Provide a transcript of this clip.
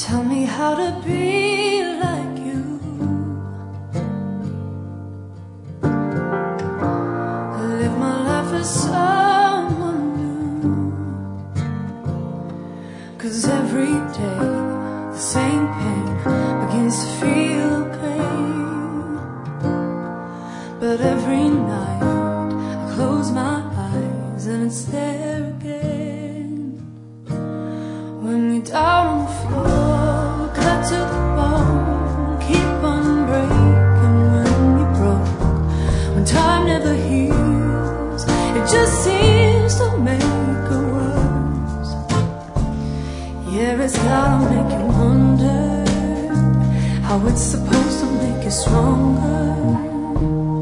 Tell me how to be like you. Live my life as someone new. 'Cause every day the same pain begins to feel pain. But every night I close my eyes and it's there again. When you're down on the floor, cut to the bone, keep on breaking when you're broke. When time never heals, it just seems to make it worse. Yeah, it's gotta make you wonder how it's supposed to make you stronger.